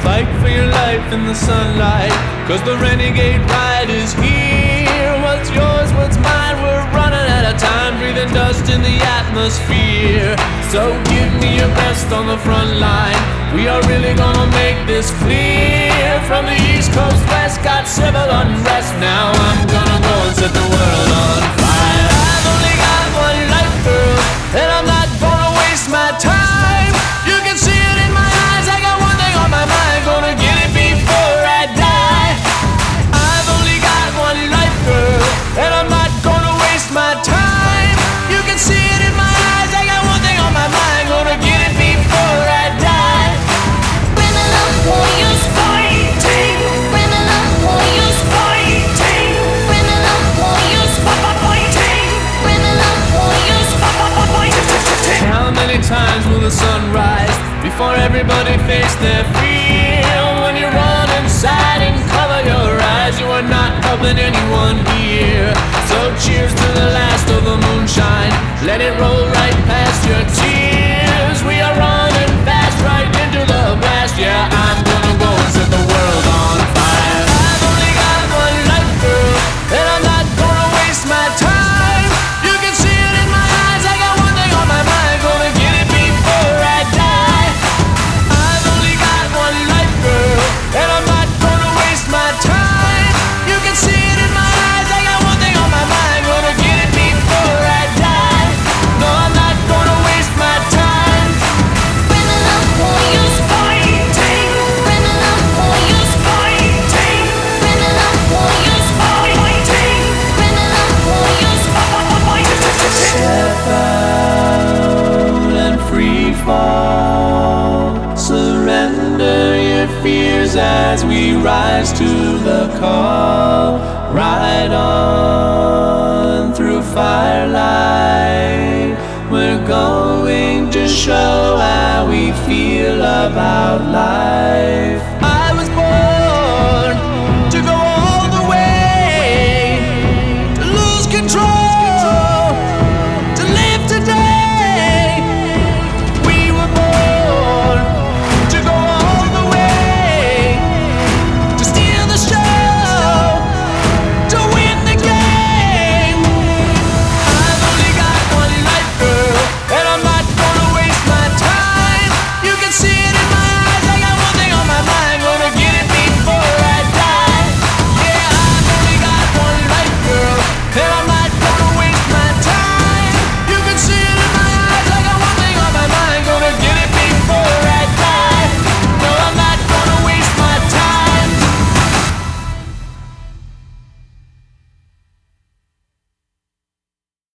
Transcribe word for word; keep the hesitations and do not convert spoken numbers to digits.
Fight for your life in the sunlight, 'cause the renegade ride is here. What's yours, what's mine, we're running out of time, breathing dust in the atmosphere. So give me your best on the front line, we are really gonna make this clear. From the east coast west, got civil unrest, now I'm gonna go and set the world on fire. I've only got one life, girl, and I'm not gonna waste my time. You can see it in my eyes, I got one thing on my mind, gonna get it before I die. I've only got one life, girl, and I'm not gonna waste my time. You can see it in my eyes, I got one thing on my mind, gonna get it before I die. Criminal warriors fighting, criminal warriors fighting, criminal warriors fighting, criminal warriors fighting. How many times will the sun rise before everybody face their fear? When you run inside and cover your eyes, you are not helping anyone here. So cheers to the last of the moonshine, let it roll right past your tears. We are running fast right into the blast, yeah, I'm gonna go and set the world on fire. I've only got one life, girl, and I'm not gonna waste my time. You can see it in my eyes, I got one thing on my mind, gonna get it before I die. I've only got one life, girl, and I'm not gonna waste my time. You can see it in my eyes, I got one thing on my mind, gonna get it before I die. No, I'm not gonna waste my time. Criminal warriors fighting, criminal warriors fighting, criminal warriors fighting, criminal warriors fighting. Step out and free fall. Surrender your fears as we rise to the call. Ride on through firelight. We're going to show how we feel about life.